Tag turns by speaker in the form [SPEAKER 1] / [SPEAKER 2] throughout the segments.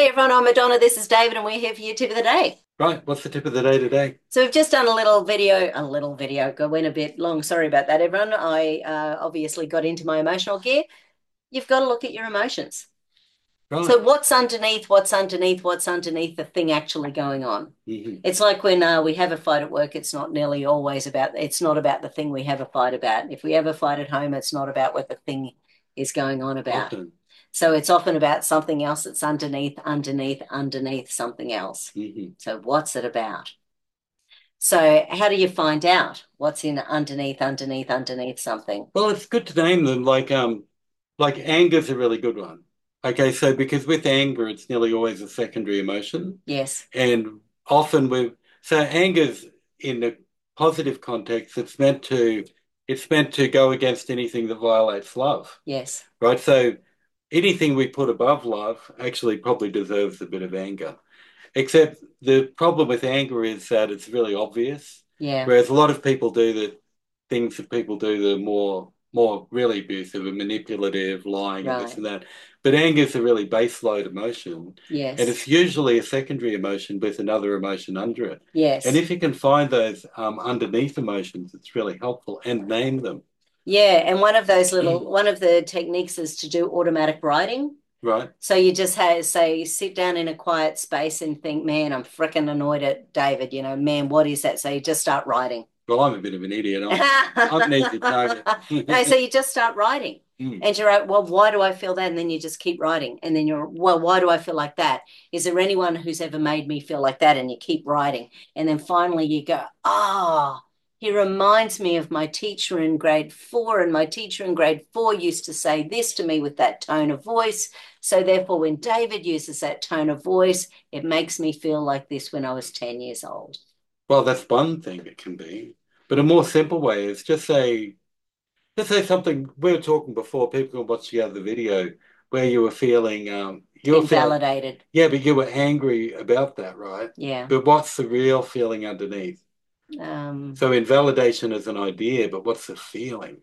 [SPEAKER 1] Hey everyone, I'm Madonna. This is David, and we're here for your tip of the day.
[SPEAKER 2] Right, what's the tip of the day today?
[SPEAKER 1] So we've just done a little video. Went a bit long. Sorry about that, everyone. I obviously got into my emotional gear. You've got to look at your emotions.
[SPEAKER 2] Right.
[SPEAKER 1] So what's underneath? What's underneath? What's underneath the thing actually going on?
[SPEAKER 2] Hmm.
[SPEAKER 1] It's like when we have a fight at work. It's not nearly always about. It's not about the thing we have a fight about. If we have a fight at home, it's not about what the thing is going on about.
[SPEAKER 2] Often.
[SPEAKER 1] So it's often about something else that's underneath something else.
[SPEAKER 2] Hmm.
[SPEAKER 1] So what's it about? So how do you find out what's in underneath something?
[SPEAKER 2] Well, it's good to name them like anger's a really good one. Okay, so because with anger, it's nearly always a secondary emotion.
[SPEAKER 1] Yes,
[SPEAKER 2] And often so anger's in the positive context, it's meant to go against anything that violates love.
[SPEAKER 1] yes,
[SPEAKER 2] Right? So anything we put above love actually probably deserves a bit of anger. Except the problem with anger is that it's really obvious,
[SPEAKER 1] yeah,
[SPEAKER 2] whereas a lot of people do the things that people do that are more really abusive and manipulative, lying and this
[SPEAKER 1] right,
[SPEAKER 2] and that. But anger is a really base load emotion, and
[SPEAKER 1] yes,
[SPEAKER 2] it's usually a secondary emotion with another emotion under it. And
[SPEAKER 1] yes.
[SPEAKER 2] if you can find those underneath emotions, it's really helpful and name them.
[SPEAKER 1] Yeah, and one of the techniques is to do automatic writing.
[SPEAKER 2] Right?
[SPEAKER 1] So you just have say sit down in a quiet space and think, man, I'm freaking annoyed at David. Man, what is that? So you just start writing.
[SPEAKER 2] Well, I'm a bit of an idiot. I'm an easy target.
[SPEAKER 1] No, so you just start writing.
[SPEAKER 2] Mm.
[SPEAKER 1] And you're like, well, why do I feel that? And then you just keep writing. And then you're, well, why do I feel like that? Is there anyone who's ever made me feel like that? And you keep writing. And then finally you go, ah, he reminds me of my teacher in grade four. And my teacher in grade four used to say this to me with that tone of voice. So therefore, when David uses that tone of voice, it makes me feel like this when I was 10 years old.
[SPEAKER 2] Well, that's one thing it can be. But a more simple way is just say something. We were talking before, people can watch the other video where you were feeling,
[SPEAKER 1] Invalidated.
[SPEAKER 2] yeah, but you were angry about that, right?
[SPEAKER 1] Yeah.
[SPEAKER 2] But what's the real feeling underneath?
[SPEAKER 1] Um,
[SPEAKER 2] So invalidation is an idea, but what's the feeling?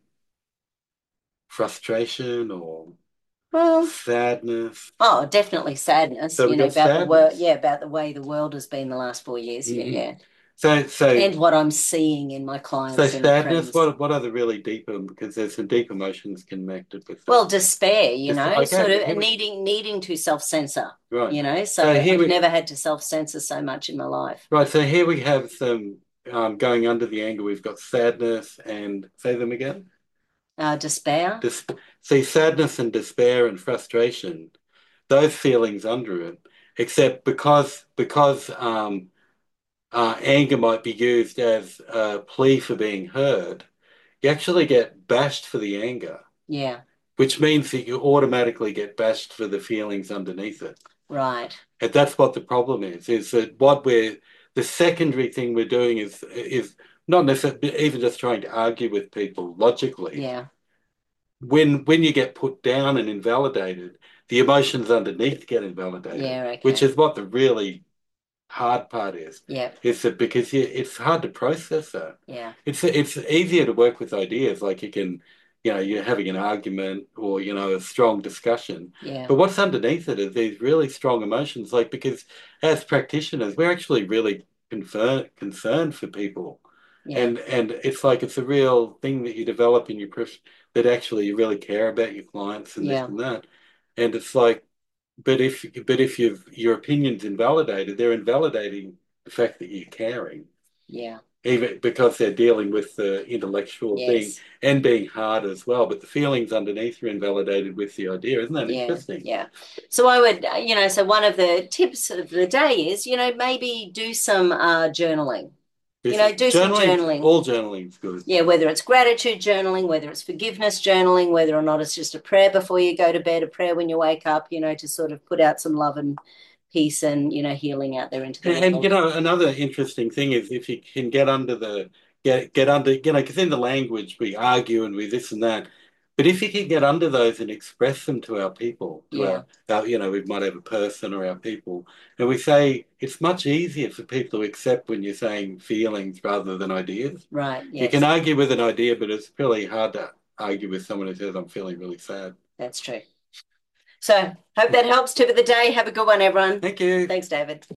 [SPEAKER 2] Frustration or
[SPEAKER 1] well,
[SPEAKER 2] sadness?
[SPEAKER 1] oh, definitely sadness,
[SPEAKER 2] So we got
[SPEAKER 1] about the world,
[SPEAKER 2] sadness.
[SPEAKER 1] yeah, about the way the world has been the last 4 years. Yeah,
[SPEAKER 2] Hmm.
[SPEAKER 1] yeah.
[SPEAKER 2] So, so,
[SPEAKER 1] And what I'm seeing in my
[SPEAKER 2] so
[SPEAKER 1] clients and
[SPEAKER 2] sadness.
[SPEAKER 1] friends.
[SPEAKER 2] What are the really deeper? Because there's some deep emotions connected with
[SPEAKER 1] Well,
[SPEAKER 2] that.
[SPEAKER 1] despair,
[SPEAKER 2] Just
[SPEAKER 1] sort
[SPEAKER 2] okay.
[SPEAKER 1] of needing to self-censor,
[SPEAKER 2] Right. So
[SPEAKER 1] So
[SPEAKER 2] here
[SPEAKER 1] I've
[SPEAKER 2] we
[SPEAKER 1] never had to self-censor so much in my life.
[SPEAKER 2] right. So here we have some going under the anger. We've got sadness and say them again.
[SPEAKER 1] Despair.
[SPEAKER 2] Dis See sadness and despair and frustration. Those feelings under it. Except because anger might be used as a plea for being heard, you actually get bashed for the anger,
[SPEAKER 1] Yeah,
[SPEAKER 2] which means that you automatically get bashed for the feelings underneath it.
[SPEAKER 1] right.
[SPEAKER 2] And that's what the problem is that the secondary thing we're doing is not necessarily even just trying to argue with people logically.
[SPEAKER 1] Yeah,
[SPEAKER 2] When you get put down and invalidated, the emotions underneath get invalidated,
[SPEAKER 1] yeah,
[SPEAKER 2] which
[SPEAKER 1] okay.
[SPEAKER 2] is what the really hard part is.
[SPEAKER 1] Yeah,
[SPEAKER 2] Is that because it's hard to process that.
[SPEAKER 1] yeah,
[SPEAKER 2] It's easier to work with ideas like you're having an argument or a strong discussion.
[SPEAKER 1] yeah,
[SPEAKER 2] But what's underneath it is these really strong emotions, like because as practitioners, we're actually really concerned for people.
[SPEAKER 1] yeah,
[SPEAKER 2] And it's like it's a real thing that you develop in your that actually you really care about your clients and this
[SPEAKER 1] yeah,
[SPEAKER 2] and that. And it's like but if your opinion's invalidated, they're invalidating the fact that you're caring,
[SPEAKER 1] yeah.
[SPEAKER 2] even because they're dealing with the intellectual thing
[SPEAKER 1] Yes.
[SPEAKER 2] and being hard as well. But the feelings underneath are invalidated with the idea. Isn't that
[SPEAKER 1] Yeah,
[SPEAKER 2] interesting?
[SPEAKER 1] yeah. So I would, so one of the tips of the day is, maybe do some journaling. Do some journaling.
[SPEAKER 2] All journaling's good.
[SPEAKER 1] Yeah, whether it's gratitude journaling, whether it's forgiveness journaling, whether or not it's just a prayer before you go to bed, a prayer when you wake up, to sort of put out some love and peace and, healing out there into the
[SPEAKER 2] And
[SPEAKER 1] world.
[SPEAKER 2] another interesting thing is if you can get under because in the language we argue and we this and that, but if you can get under those and express them to our people, to
[SPEAKER 1] Yeah,
[SPEAKER 2] we might have a person or our people, and we say it's much easier for people to accept when you're saying feelings rather than ideas.
[SPEAKER 1] right.
[SPEAKER 2] You can
[SPEAKER 1] Yes,
[SPEAKER 2] argue with an idea, but it's really hard to argue with someone who says I'm feeling really sad.
[SPEAKER 1] that's true. So hope that helps. Tip of the day. Have a good one, everyone.
[SPEAKER 2] Thank you.
[SPEAKER 1] Thanks, David.